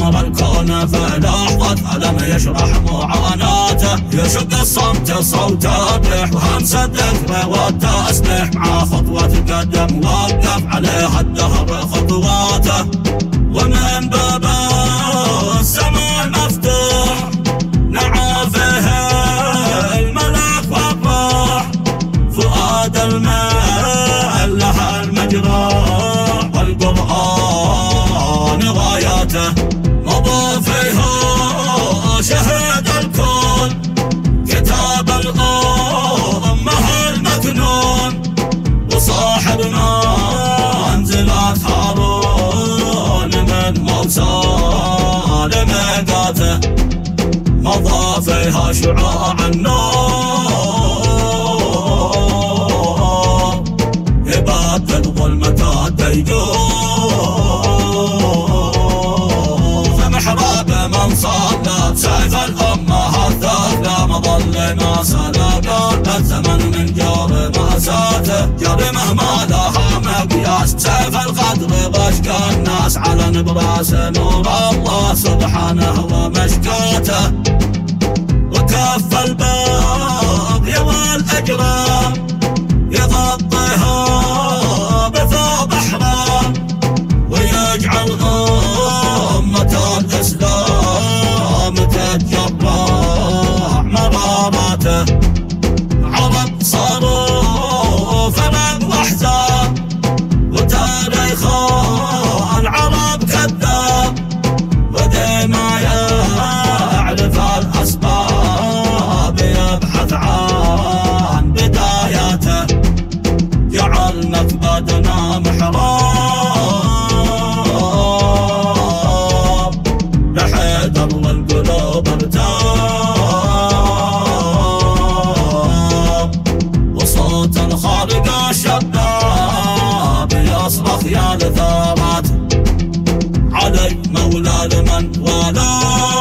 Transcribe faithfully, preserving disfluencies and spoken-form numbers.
أمر الكون في لحظة لم يشرح معاناته، يشق الصمت صوت الريح وهمس الذكر والتسبيح، مع خطوة تقدم وقف عليها الدهر خطواته. ومن باب السماء المفتوح نعى فيه الملك والروح، فؤاد المال لها المجروح، والقرآن غاياته مضى فيه شهد الكون، كتاب الأمة المكنون، وصاحبنا انزلت هارون من موسى لميقاته، مضى فيها شعاع النور يبدد ظلمة الديجور. فمحراب من صلى سيف الأمة الثقلى، مظل ما سلقت الزمن من جور مأساته، جرمه ما لها مقياس، سيف القدر بشكى الناس على نبراس نور الله سبحانه ومشكاته. وكف البغي والأجرام يغطيها بثوب أحرام، ويجعل أمة الإسلام تتجرع مراماته. عرب صاروا فرق وأحزاب، وتاريخ العرب كذاب، وديما يعرف الأسباب يبحث عن بداياته. جعلنا كبدنا محراب لحيدر والقلوب ارتاب، وصوت الخارق الشباب يصرخ يا لثارات، علي مولى لمن والاه.